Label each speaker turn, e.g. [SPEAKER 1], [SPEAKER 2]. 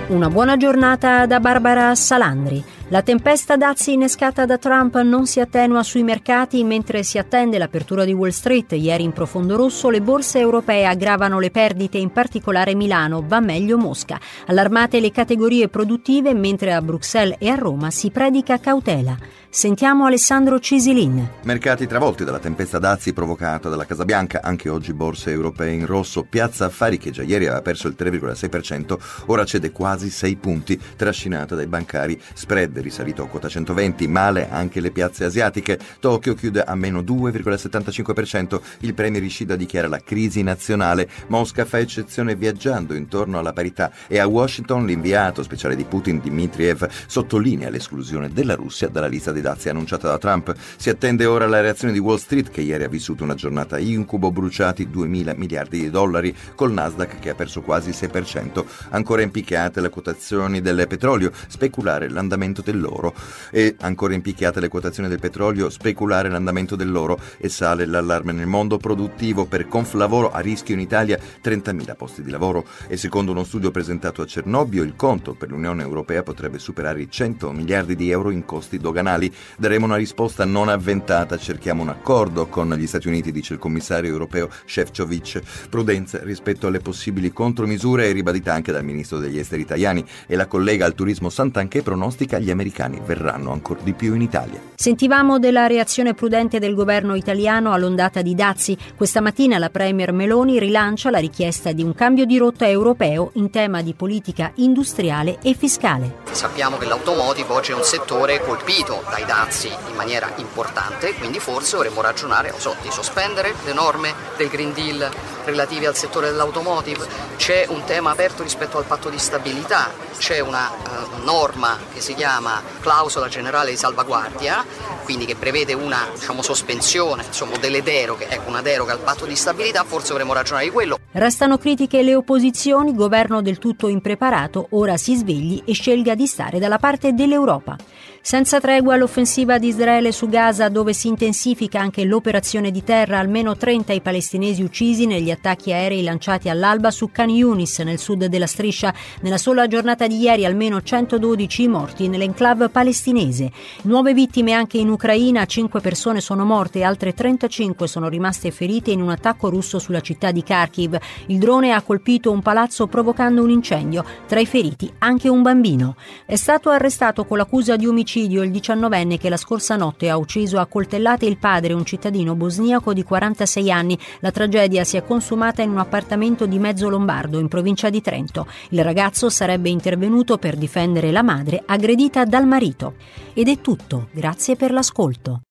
[SPEAKER 1] Una buona giornata da Barbara Salandri. La tempesta dazi innescata da Trump non si attenua sui mercati mentre si attende l'apertura di Wall Street. Ieri in profondo rosso le borse europee aggravano le perdite, in particolare Milano, va meglio Mosca. Allarmate le categorie produttive mentre a Bruxelles e a Roma si predica cautela. Sentiamo Alessandro Cisilin.
[SPEAKER 2] Mercati travolti dalla tempesta dazi provocata dalla Casa Bianca, anche oggi borse europee in rosso. Piazza Affari, che già ieri aveva perso il 3,6%, ora cede quasi 6 punti, trascinata dai bancari. Spread risalito a quota 120, male anche le piazze asiatiche. Tokyo chiude a meno 2,75%, il premier Ishida dichiara la crisi nazionale. Mosca fa eccezione viaggiando intorno alla parità e a Washington l'inviato speciale di Putin Dmitriev sottolinea l'esclusione della Russia dalla lista dei dazi annunciata da Trump. Si attende ora la reazione di Wall Street, che ieri ha vissuto una giornata incubo, bruciati 2.000 miliardi di dollari, col Nasdaq che ha perso quasi il 6%, ancora impicchiate le quotazioni del petrolio, speculare l'andamento dell'oro, e ancora impicchiate le quotazioni del petrolio, speculare l'andamento dell'oro, e sale l'allarme nel mondo produttivo per Conflavoro, a rischio in Italia 30.000 posti di lavoro, e secondo uno studio presentato a Cernobbio il conto per l'Unione Europea potrebbe superare i 100 miliardi di euro in costi doganali. Daremo una risposta non avventata, cerchiamo un accordo con gli Stati Uniti, dice il commissario europeo Šefčovič. Prudenza rispetto alle possibili contromisure è ribadita anche dal ministro degli esteri Tajani, e la collega al turismo Santanchè pronostica gli americani verranno ancora di più in Italia.
[SPEAKER 1] Sentivamo della reazione prudente del governo italiano all'ondata di dazi. Questa mattina la premier Meloni rilancia la richiesta di un cambio di rotta europeo in tema di politica industriale e fiscale.
[SPEAKER 3] Sappiamo che l'automotive oggi è un settore colpito dai dazi in maniera importante, quindi forse dovremmo ragionare di sospendere le norme del Green Deal relative al settore dell'automotive. C'è un tema aperto rispetto al patto di stabilità, c'è una norma che si chiama clausola generale di salvaguardia, quindi che prevede una sospensione delle deroghe, una deroga al patto di stabilità, forse dovremmo ragionare di quello.
[SPEAKER 1] Restano critiche le opposizioni, governo del tutto impreparato, ora si svegli e scelga di stare dalla parte dell'Europa. Senza tregua l'offensiva di Israele su Gaza, dove si intensifica anche l'operazione di terra, almeno 30 i palestinesi uccisi negli attacchi aerei lanciati all'alba su Khan Yunis, nel sud della striscia. Nella sola giornata di ieri almeno 112 i morti nell'enclave palestinese. Nuove vittime anche in Ucraina, 5 persone sono morte e altre 35 sono rimaste ferite in un attacco russo sulla città di Kharkiv. Il drone ha colpito un palazzo provocando un incendio, tra i feriti anche un bambino. È stato arrestato con l'accusa di omicidio il 19enne che la scorsa notte ha ucciso a coltellate il padre, un cittadino bosniaco di 46 anni. La tragedia si è consumata in un appartamento di Mezzo Lombardo, in provincia di Trento. Il ragazzo sarebbe intervenuto per difendere la madre aggredita dal marito. Ed è tutto, grazie per l'ascolto.